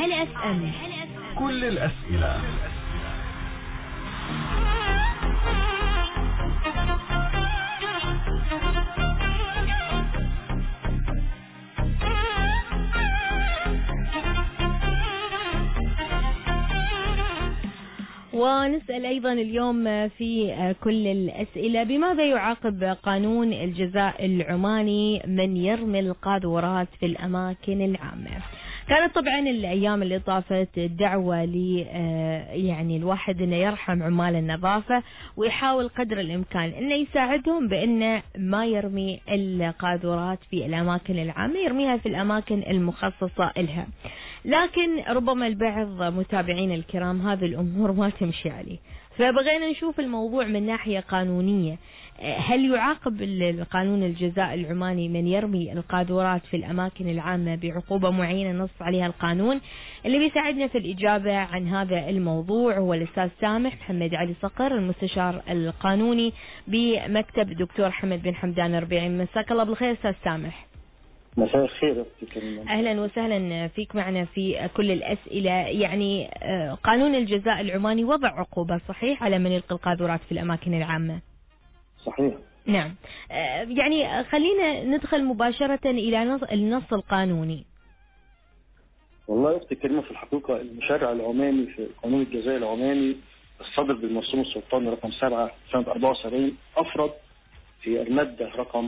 LFM. كل الأسئلة. ونسأل أيضا اليوم في كل الأسئلة: بماذا يعاقب قانون الجزاء العماني من يرمي القاذورات في الأماكن العامة؟ كانت طبعا الأيام اللي طافت دعوة يعني الواحد إنه يرحم عمال النظافة ويحاول قدر الإمكان إنه يساعدهم بإنه ما يرمي القاذورات في الأماكن العامة، يرميها في الأماكن المخصصة لها. لكن ربما البعض متابعين الكرام هذه الأمور ما تمشي عليه، فبغينا نشوف الموضوع من ناحية قانونية. هل يعاقب القانون الجزاء العماني من يرمي القاذورات في الأماكن العامة بعقوبة معينة نص عليها القانون؟ اللي بيساعدنا في الإجابة عن هذا الموضوع هو الأستاذ سامح محمد علي صقر، المستشار القانوني بمكتب دكتور حمد بن حمدان الربيعي. مساك الله بالخير أستاذ سامح. مساء الخير. أهلا وسهلا فيك معنا في كل الأسئلة. يعني قانون الجزاء العماني وضع عقوبة صحيح على من يلقي القاذورات في الأماكن العامة؟ صحيح. نعم. يعني خلينا ندخل مباشرة إلى النص القانوني. والله يا أختي الكريمة، في الحقيقة المشرع العماني في قانون الجزاء العماني الصادر بالمرسوم السلطاني رقم 7 سنة 74 أفرد في المادة رقم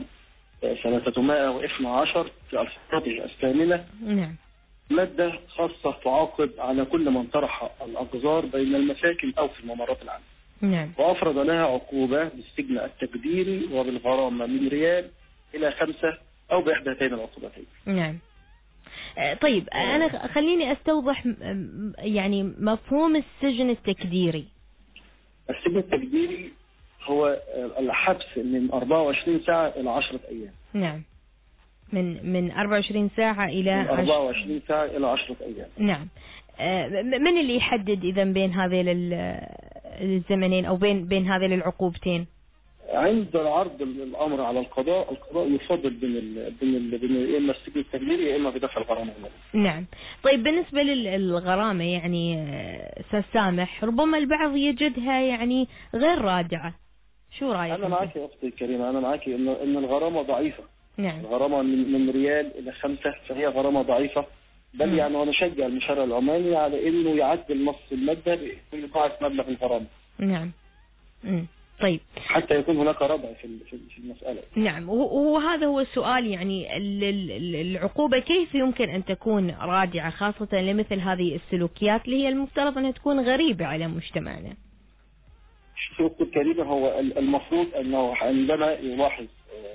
312 في الفقرة الثامنة نعم مادة خاصة تعاقب على كل من طرح الأقذار بين المساكن أو في الممرات العامة. نعم. وأفرض لها عقوبة بالسجن التقديري وبالغرامة من ريال إلى 5 أو بإحدى هاتين العقوبتين. نعم. طيب أنا خليني أستوضح يعني مفهوم السجن التقديري. السجن التقديري هو الحبس من 24 ساعة إلى 10 أيام. نعم. من 24 ساعة إلى 24 ساعة إلى 10 أيام. نعم. من اللي يحدد إذا بين هذين الزمنين أو بين هذين العقوبتين؟ عند عرض الأمر على القضاء يفضل بين إما السجن التقديري يا إما بدفع الغرامة. نعم. طيب بالنسبة للغرامة يعني أستاذ سامح، ربما البعض يجدها يعني غير رادعة، شو رأيك؟ أنا معك يا أختي الكريمة، أنا معك إن الغرامة ضعيفة. نعم. الغرامة من ريال إلى 5 فهي غرامة ضعيفة، بل يعني أنا أشجع المشرع العماني على إنه يعدل نص المادة بإيقاع مبلغ الغرامة. نعم. طيب حتى يكون هناك ردع في المسألة. نعم. وهذا هو السؤال، يعني العقوبة كيف يمكن أن تكون رادعة خاصة لمثل هذه السلوكيات اللي هي المفترض أنها تكون غريبة على مجتمعنا؟ شوف الكريمة، هو المفروض أنه عندما يلاحظ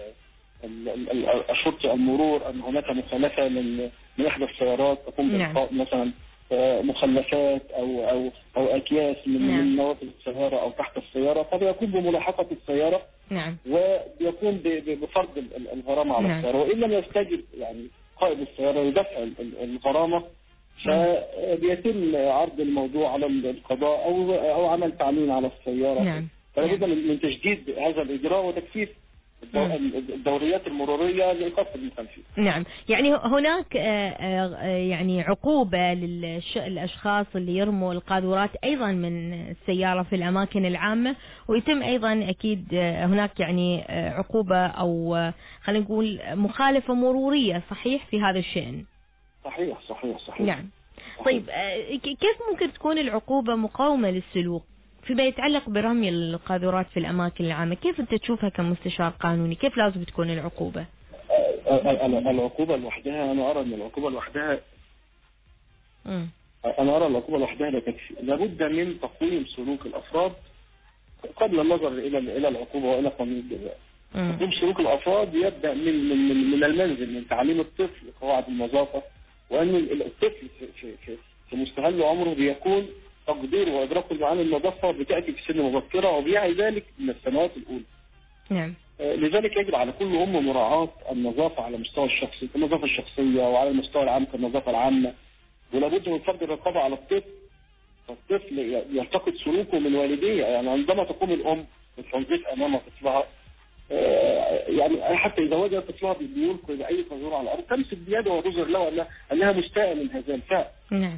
الشرطة المرور أن هناك مخالفة من إحدى السيارات تقوم بإلقاء مثلا مخلفات أو أكياس من نوافذ السيارة أو تحت السيارة، فبيقوم بملاحقة السيارة. نعم. ويقوم بفرض الغرامة على السيارة، وإن لم يستجب يعني قائد السيارة يدفع الغرامة، فبيتم عرض الموضوع على القضاء أو عمل تعليم على السيارة. نعم. فلابد من تجديد هذا الإجراء وتكثيف الدوريات المرورية لإيقاف المخالفين. نعم. يعني هناك يعني عقوبة للأشخاص اللي يرموا القاذورات أيضا من السيارة في الأماكن العامة، ويتم أيضا أكيد هناك يعني عقوبة أو خلينا نقول مخالفة مرورية صحيح في هذا الشأن؟ صحيح. نعم. طيب كيف ممكن تكون العقوبة مقاومة للسلوك فيما يتعلق برمي القاذورات في الأماكن العامة؟ كيف أنت تشوفها كمستشار قانوني؟ كيف لازم تكون العقوبة؟ العقوبة لوحدها أنا أرى أن العقوبة لوحدها لا تكفي. لابد من تقويم سلوك الأفراد قبل النظر إلى العقوبة وإلى قانون الجزاء. تقويم سلوك الأفراد يبدأ من المنزل، من تعليم الطفل قواعد النظافة، وأن الطفل في مستهل عمره بيكون تقديره وإدراكه لمعاني النظافة بتأتي في سن مبكرة وبيعي ذلك من السنوات الأولى. نعم. لذلك يجب على كل أم مراعاة النظافة على المستوى الشخصي كالنظافة الشخصية، وعلى المستوى العام كالنظافة العامة. ولابد من فرض الرقابة على الطفل، فالطفل يلتقط سلوكه من والديه. يعني عندما تقوم الأم بالتنظيف أمام طفلها، يعني حتى إذا وجد طفلها بيلقي بأي قاذورة على الأرض تمسك بيده وتظهر له أنها مستاءة من هذا الفعل. نعم.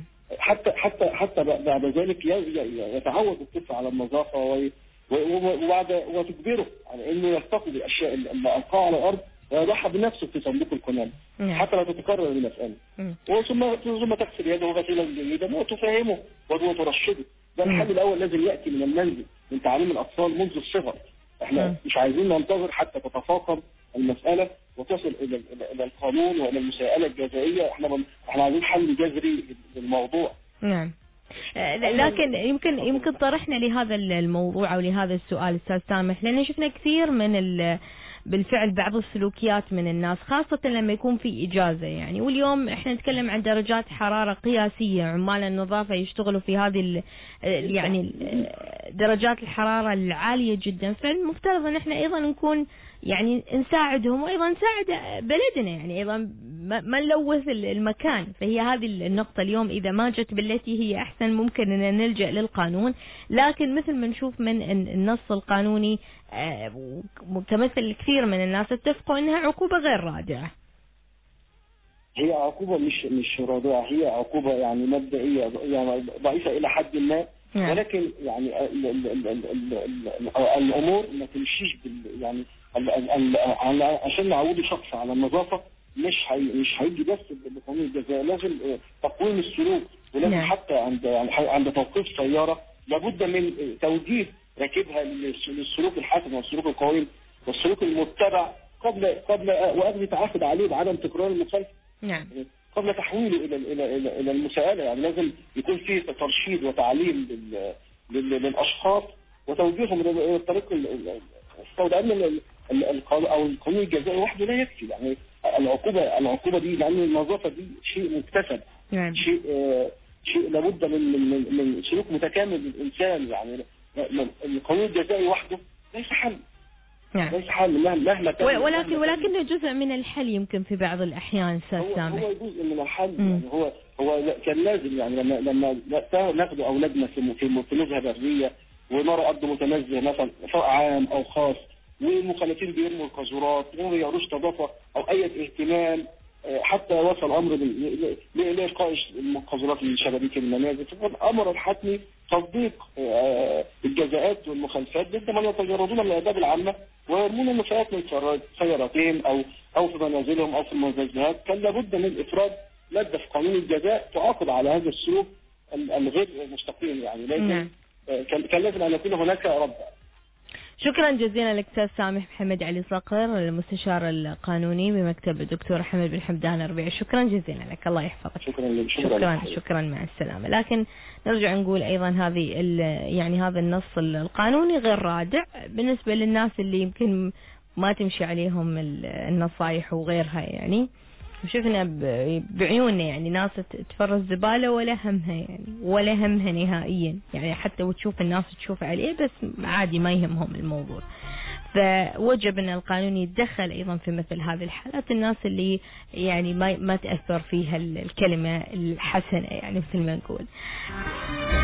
حتى بعد ذلك يتعود الطفل على النظافه وتجبره على انه يفتقد الاشياء اللي القاها على الارض ويضعها بنفسه في صندوق القمامه حتى لا تتكرر المساله. ثم تغسل يده غسيلا جيدا وتفهمه وترشده. ده الحل الاول لازم ياتي من المنزل، من تعليم الاطفال منذ الصغر. احنا مش عايزين ننتظر حتى تتفاقم المساله وتصل الى القانون والى المساءله الجزائيه. احنا عايزين حل جذري للموضوع. نعم. لكن يمكن طرحنا لهذا الموضوع او لهذا السؤال استاذ سامح، لان شفنا كثير من بالفعل بعض السلوكيات من الناس، خاصة لما يكون في إجازة يعني. واليوم احنا نتكلم عن درجات حرارة قياسية، عمال النظافة يشتغلوا في هذه يعني درجات الحرارة العالية جدا، فالمفترض ان احنا ايضا نكون يعني نساعدهم وايضا نساعد بلدنا، يعني ايضا ما نلوث المكان. فهي هذه النقطة اليوم اذا ما جت بالتي هي احسن ممكن ان نلجأ للقانون، لكن مثل ما نشوف من النص القانوني كمثل كثير من الناس اتفقوا انها عقوبة غير رادعة. هي عقوبة مش رادعة، هي عقوبة يعني مبدئية يعني ضعيفة الى حد ما، ولكن يعني الامور ما تمشيش يعني عشان نعود شخص على النظافة مش هيجي بس بقانون الجزاء، لازم تقويم السلوك، ولازم حتى عند توقيف سيارة لابد من توجيه راكبها للسلوك الحسن والسلوك القويم والسلوك المتبع قبل واخذ تعاقد عليه بعدم تكرار المخالفة. نعم. قبل تحويله الى المساءلة، يعني لازم يكون فيه ترشيد وتعليم للاشخاص وتوجيههم الى الطريق الصواب، لان القانون الجزائي وحده لا يكفي. يعني العقوبة دي، لان النظافة دي شيء مكتسب. نعم. شيء لابد من سلوك متكامل للإنسان. يعني القانون الجزائي وحده ليس حل. نعم. ليس حل مهما كان، ولكنه جزء من الحل يمكن في بعض الأحيان أستاذ سامح. هو جزء من الحل. يعني هو كان لازم، يعني لما ناخد أولادنا في نزهة برية ونرى أرض متنزه مثلا سواء عام أو خاص، والمخالفين بيرموا القاذورات وما بيعرضوش نظافة أو أي اهتمام، حتى وصل الأمر لإلقاء القاذورات من شبابيك المنازل، فالأمر الحتمي تطبيق الجزاءات والمخالفات ضد من يتجردون من الآداب العامة ويرمون النفايات من سيارتين أو في منازلهم أو في المنزلات. كان لابد من إفراد مادة في قانون الجزاء تعاقب على هذا السلوك الغير مستقيم. يعني لازم كان لازم أن يكون هناك رد. شكرا جزيلا لك أستاذ سامح محمد علي صقر، المستشار القانوني بمكتب الدكتور حمد بن حمدان الربيع. شكرا جزيلا لك، الله يحفظك. شكرا مع السلامة. لكن نرجع نقول أيضا يعني هذا النص القانوني غير رادع بالنسبة للناس اللي يمكن ما تمشي عليهم النصائح وغيرها. يعني شفنا بعيوننا يعني ناس تفرز زبالة ولا همها نهائيا، يعني حتى وتشوف الناس تشوف عليه بس عادي ما يهمهم الموضوع. فوجب ان القانون يتدخل ايضا في مثل هذه الحالات، الناس اللي يعني ما تأثر فيها الكلمة الحسنة يعني مثل ما نقول.